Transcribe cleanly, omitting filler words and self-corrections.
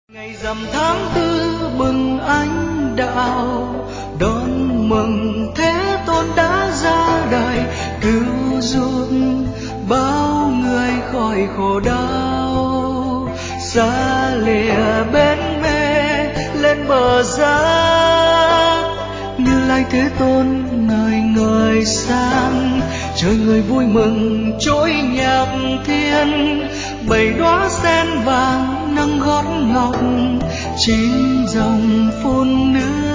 Ngày rằm tháng tư bừng ánh đạo, đón mừng Thế Tôn đã ra đời, cứu giúp bao người khỏi khổ đau. Xa lìa bên mê lên bờ giác, Như Lai Thế Tôn ngời ngời sáng, trời người vui mừng trỗi nhạc thiên. Bảy đóa sen vàng nâng gót ngọc, chín dòng phun nước